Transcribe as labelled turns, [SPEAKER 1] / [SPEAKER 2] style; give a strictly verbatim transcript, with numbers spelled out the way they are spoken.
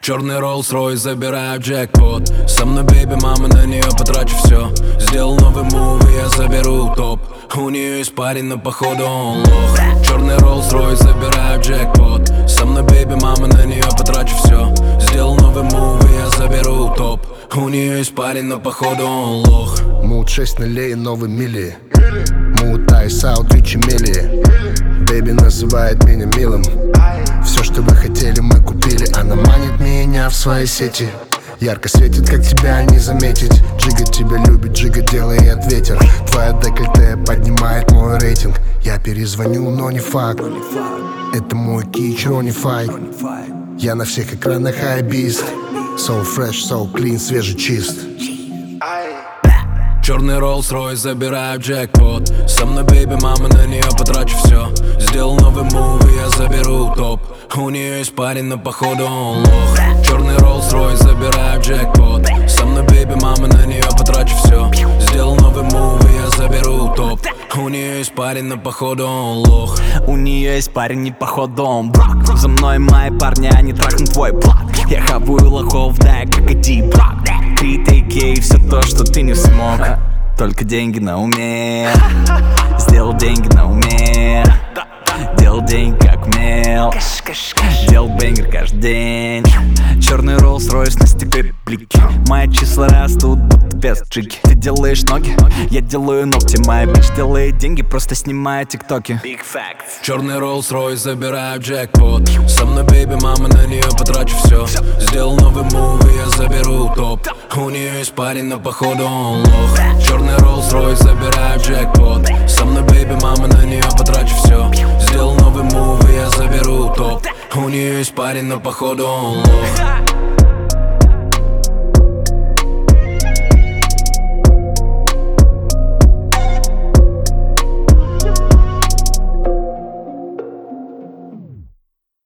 [SPEAKER 1] Черный Rolls-Royce, забираю джекпот. Со мной бейби, мама, на нее потрачу все. Сделал новый мув, и я заберу топ. У нее есть парень, но походу он лох. Черный Rolls-Royce, забираю джекпот. Со мной бейби, мама, на нее потрачу все. Сделал новый мув, и я заберу топ. У нее есть парень, но походу он лох.
[SPEAKER 2] Мут шесть нулей, новый мили. Мут айс аут, ричи мили. Бэйби называет меня милым. Все, что вы хотели, мы купили. Она манит меня в свои сети. Ярко светит, как тебя не заметить. Джига тебя любит, Джига делает ветер. Твоя декольте поднимает мой рейтинг. Я перезвоню, но не факт. Это мой кич, Ронифай. Я на всех экранах хайбист. So fresh, so clean, свежий, чист.
[SPEAKER 1] Черный Rolls-Royce, забираю джекпот. Со мной бейби, мама, на нее потрачу все. Сделал новый мув, и я заберу топ. У нее есть парень, но походу он лох. Черный Rolls-Royce, забираю джекпот. Со мной бейби, мама, на нее потрачу все. Сделал новый мув, и я заберу топ. У нее есть парень, но походу он лох.
[SPEAKER 3] У нее есть парень, не походу он брак. За мной мои парни, они трахнут твой блок. Я хаваю лохов, да, как иди брак. Крит, эй кей, все то, что ты не смог. Только деньги на уме. Сделал деньги на уме. Делал деньги как умел. Делал бэнгер каждый день. Черный Rolls-Royce на стекле блики. Мои числа растут, будто без джиги. Ты делаешь ноги, я делаю ногти. Моя бич делает деньги, просто снимая тиктоки. Big facts.
[SPEAKER 1] Черный Rolls-Royce, забираю джекпот. Со мной бейби, мама, на нее потрачу все. Сделал новый мув, и я заберу топ. У нее есть парень, но походу он лох. Черный Rolls-Royce, забираю джекпот. Со мной бейби, мама, на нее потрачу все. Сделал новый мув, и я заберу топ. У нее есть парень, но походу он лох.